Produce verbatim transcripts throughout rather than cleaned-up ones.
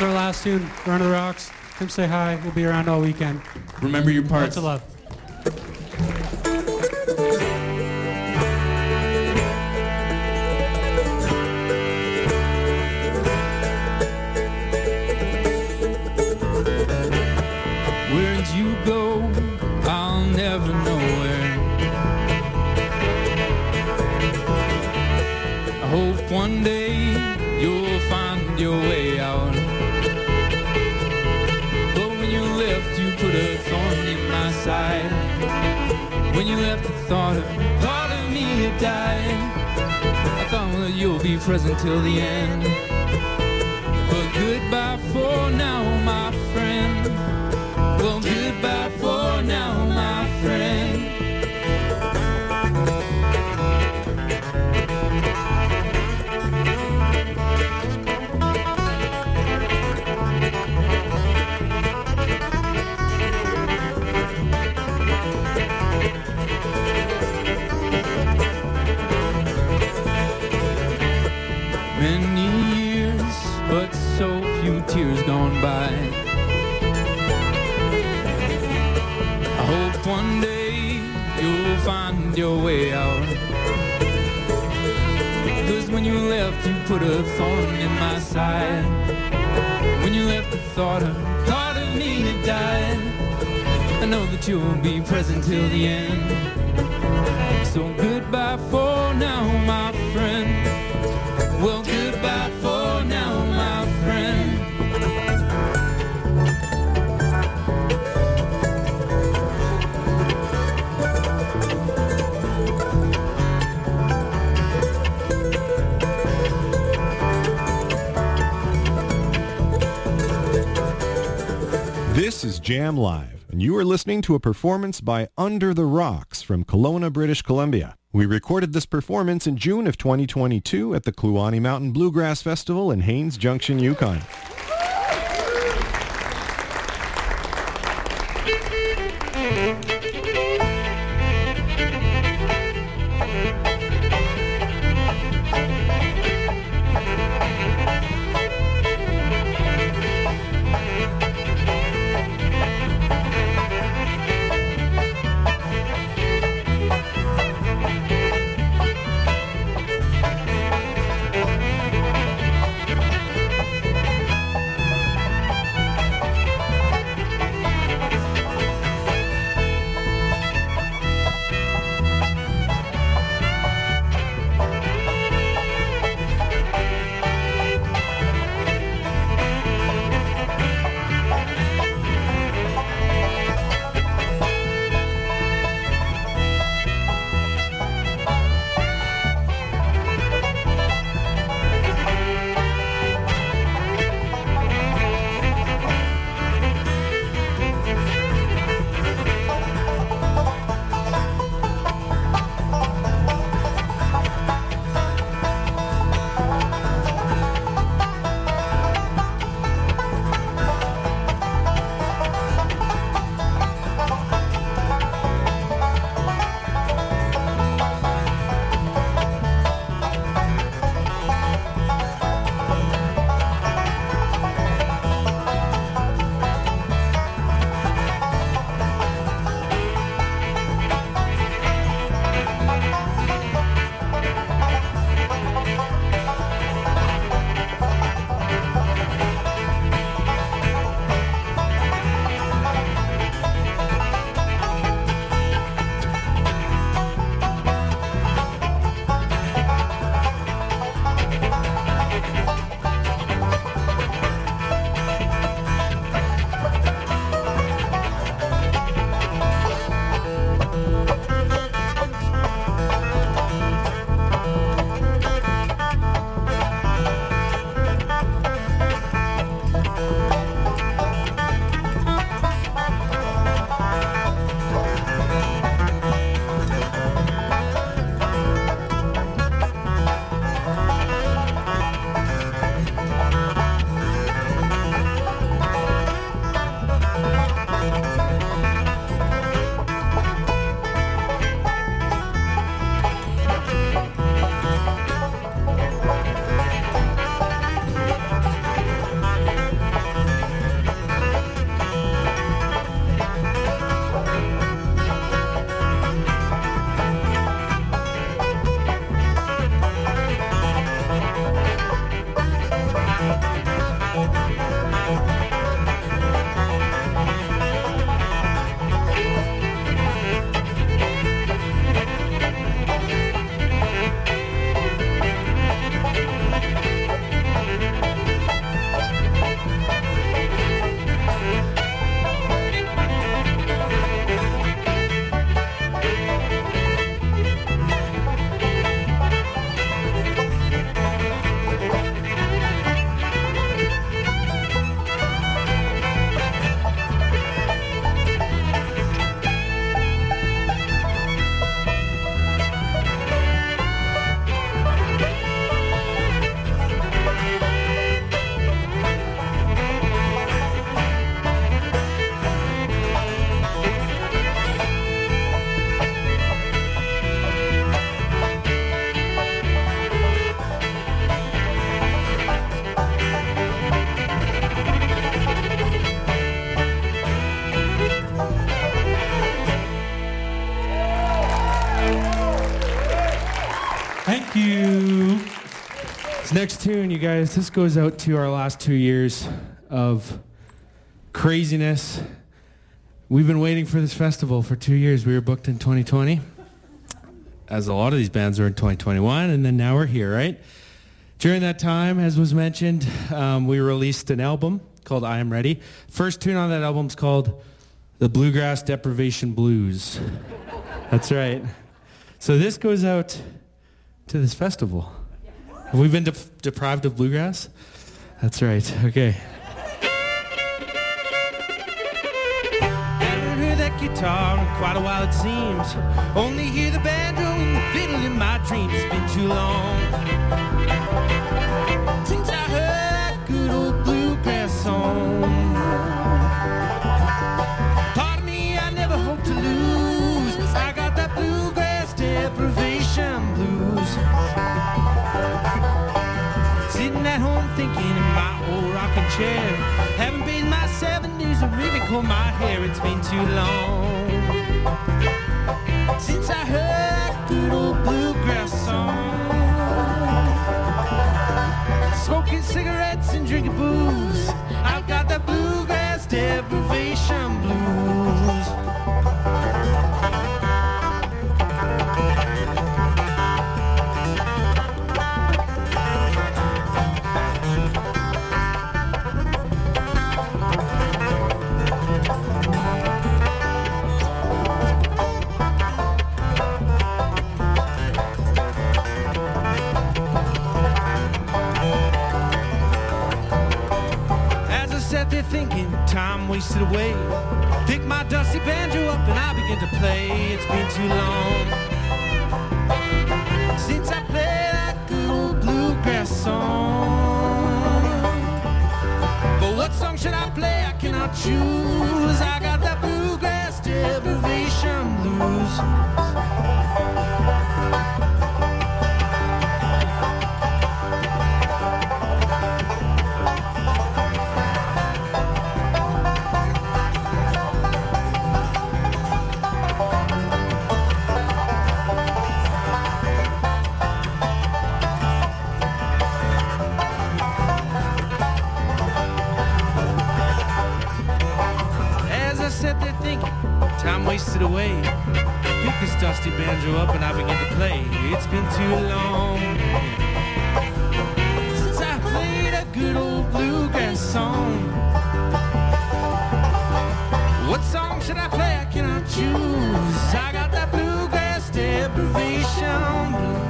That's our last tune, Run of the Rocks. Come say hi. We'll be around all weekend. Remember your parts. Lots of love. Where'd you go? I'll never know where. I hope one day you'll find your way out. But when you left, you put a thorn in my side. When you left, the thought of part of me had died. I thought, well, you'll be present till the end. But goodbye for now, my friend. Well, goodbye for now, my friend. Many years, but so few tears gone by. I hope one day you'll find your way out. Cause when you left, you put a thorn in my side. When you left, the thought of part of me had died. I know that you'll be present till the end. So goodbye for now, my friend. Well, goodbye for now, my friend. This is Jam Live, and you are listening to a performance by Under the Rocks from Kelowna, British Columbia. We recorded this performance in June of twenty twenty-two at the Kluane Mountain Bluegrass Festival in Haines Junction, Yukon. Thank you. This next tune, you guys, this goes out to our last two years of craziness. We've been waiting for this festival for two years. We were booked in twenty twenty, as a lot of these bands were in twenty twenty-one, and then now we're here, right? During that time, as was mentioned, um, we released an album called I Am Ready. First tune on that album is called The Bluegrass Deprivation Blues. That's right. So this goes out to this festival. Have we been de- deprived of bluegrass? That's right. Okay. Haven't heard that guitar in quite a while, it seems. Only hear the banjo and the fiddle in my dreams. It's been too long since I heard that good old bluegrass song. Part of me I never hope to lose. I got that bluegrass deprivation blues. Sitting at home thinking in my old rocking chair. Haven't bathed my seventies or even combed my hair. It's been too long since I heard that good old bluegrass song. Smoking cigarettes and drinking booze. I've got that bluegrass deprivation blues. They're thinking time wasted away. Pick my dusty banjo up and I begin to play. It's been too long since I played that good old bluegrass song. But what song should I play? I cannot choose. I got that bluegrass deprivation blues. Time wasted away. Pick this dusty banjo up and I begin to play. It's been too long since I played a good old bluegrass song. What song should I play? I cannot choose. I got that bluegrass deprivation blues.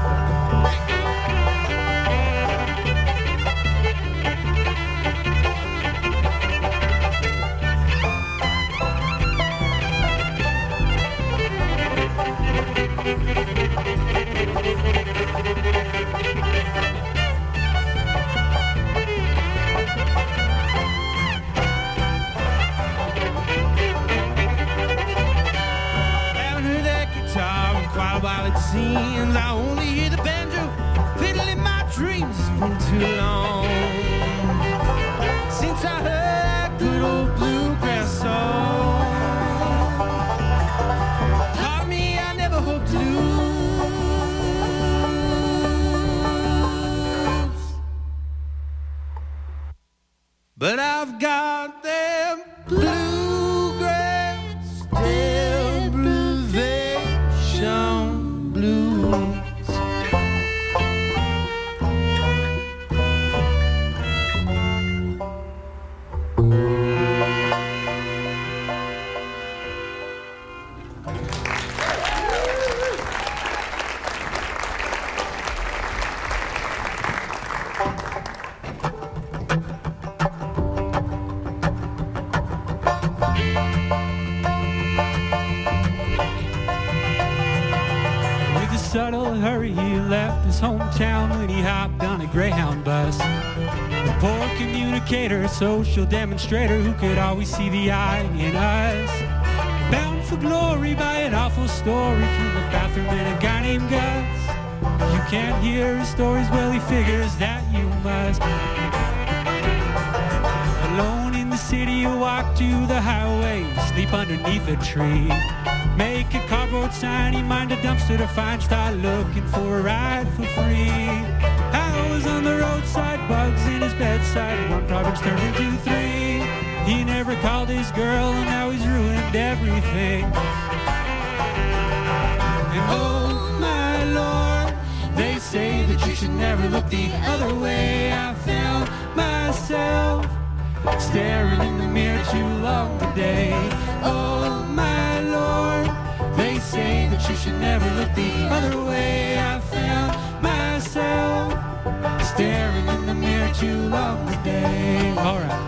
Seems I only hear the banjo fiddle in my dreams. It's been too long since I heard that good old bluegrass song. Part of me I never hope to lose, but I've got them bluegrass deprivation. Subtle hurry, he left his hometown when he hopped on a Greyhound bus. A poor communicator, social demonstrator who could always see the I in us. Bound for glory by an awful story through the bathroom in a guy named Gus. You can't hear his stories, well he figures that you must. Alone in the city, you walk to the highway, sleep underneath a tree. Make a cardboard sign, you mind a dumpster to find, start looking for a ride for free. I was on the roadside, bugs in his bedside, one problem's turned into three. He never called his girl, and now he's ruined everything. And oh my Lord, they say that you should never look the other way. I found myself staring in the mirror too long today. Oh my Lord, they say that you should never look the other way. I found myself staring in the mirror too long today. All right.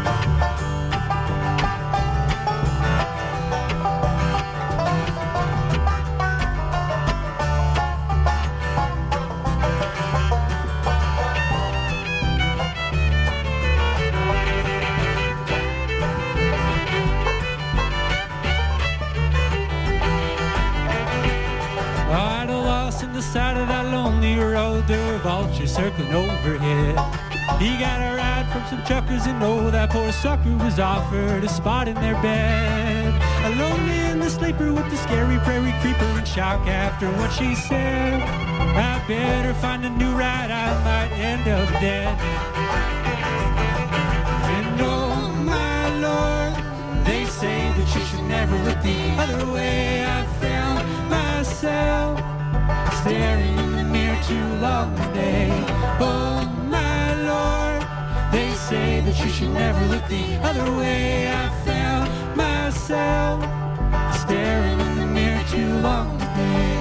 Side of that lonely road, there were vultures circling overhead. He got a ride from some truckers, and oh, that poor sucker was offered a spot in their bed. Alone in the sleeper with the scary prairie creeper in shock after what she said. I better find a new ride, I might end up dead. And oh my Lord, they say that you should never look the other way. I found myself staring in the mirror too long today. Oh my Lord, they say that you should never look the other way. I found myself staring in the mirror too long today.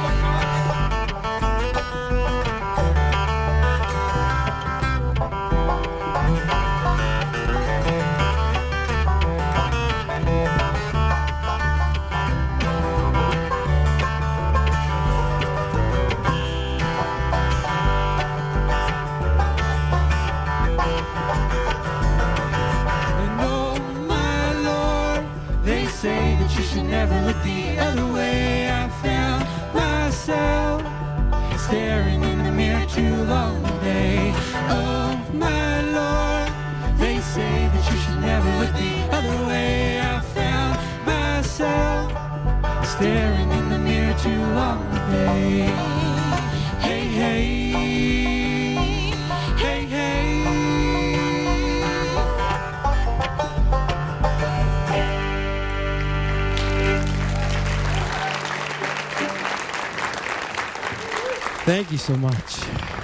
Never look the other way. I found myself staring in the mirror too long today. Oh my Lord, they say that you should never look the other way. I found myself staring in the mirror too long today. Hey, hey, hey, hey. Thank you so much.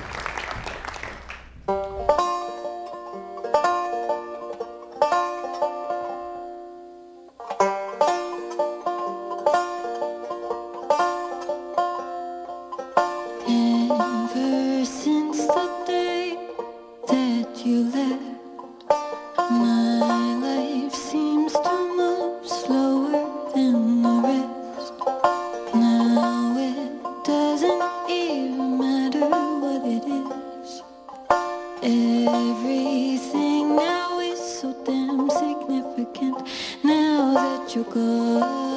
Ever since the day that you left, my life seems to move slower than the rest. Now it doesn't even matter what it is. Everything now is so damn significant now that you're gone.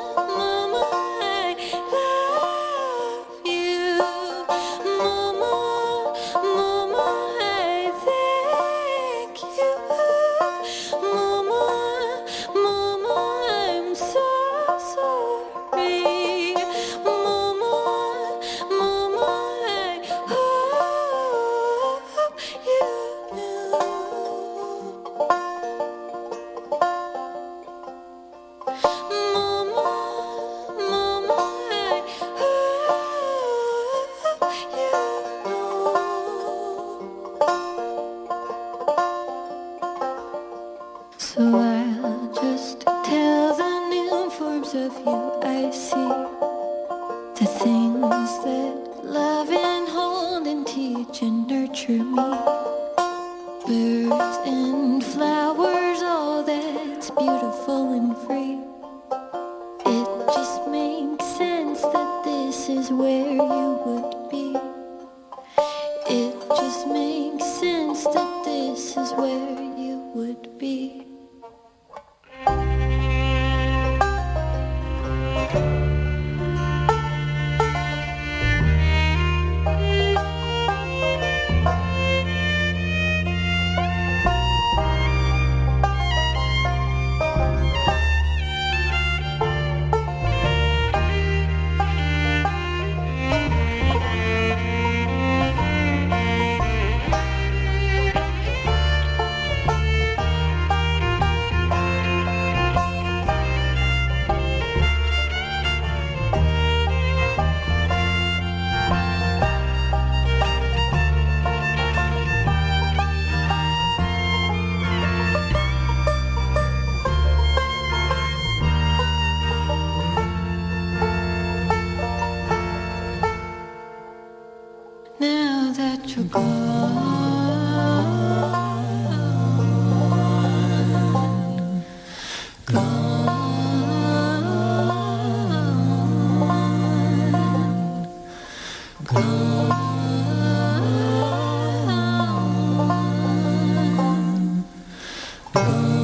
Mama, teach and nurture me. Birds and flowers, all that's beautiful and free. It just makes sense that this is where you would be. It just makes sense that this is where you would be. Now that you're gone, gone, gone, gone.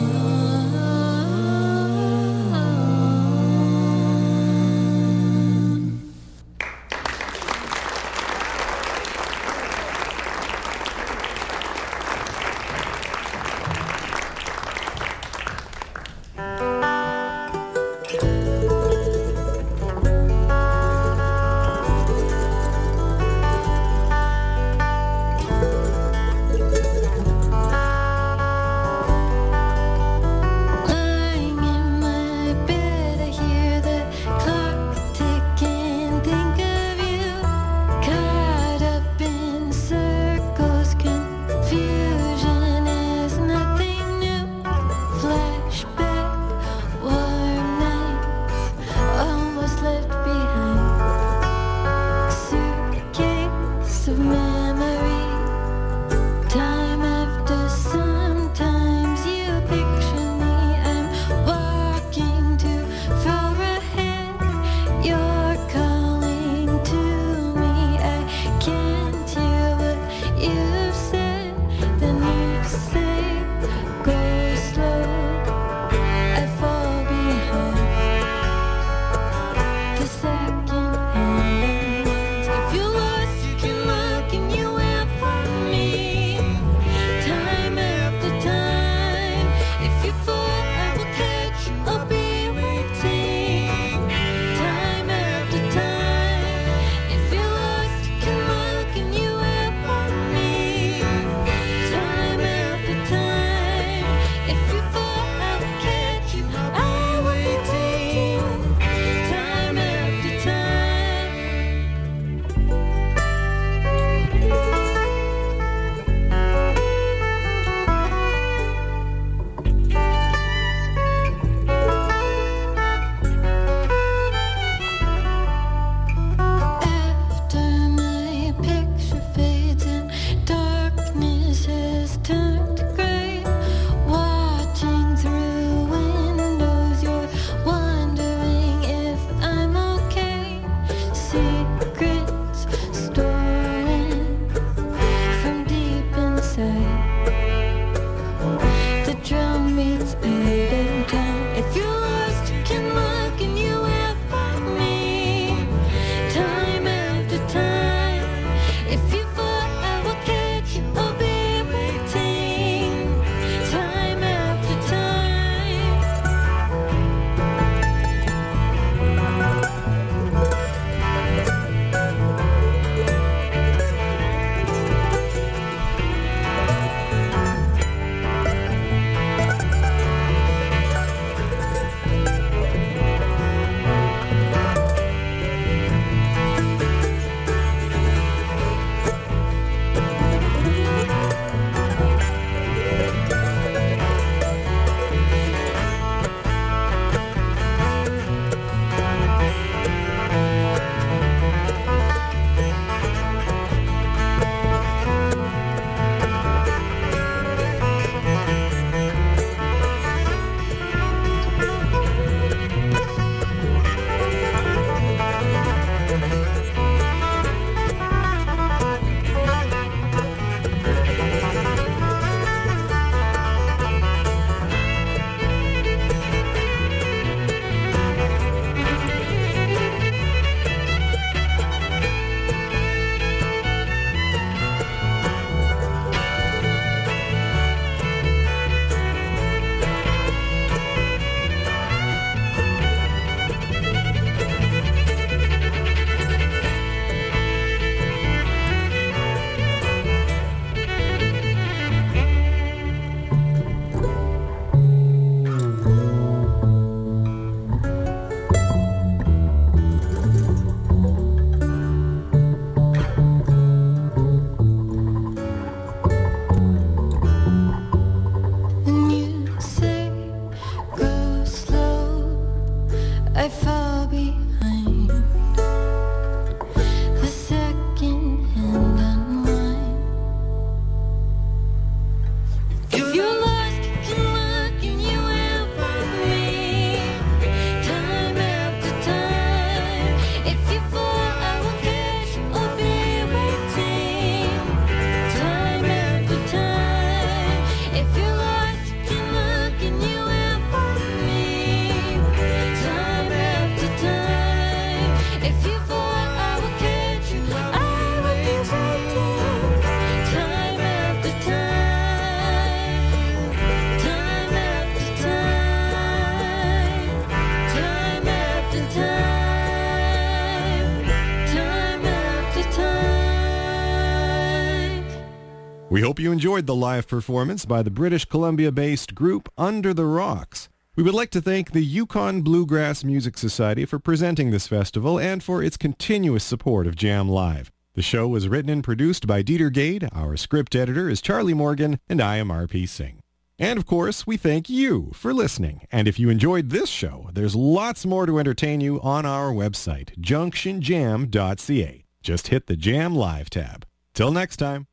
We hope you enjoyed the live performance by the British Columbia-based group Under the Rocks. We would like to thank the Yukon Bluegrass Music Society for presenting this festival and for its continuous support of Jam Live. The show was written and produced by Dieter Gade, our script editor is Charlie Morgan, and I am R P Singh. And of course, we thank you for listening. And if you enjoyed this show, there's lots more to entertain you on our website, junction jam dot c a. Just hit the Jam Live tab. Till next time.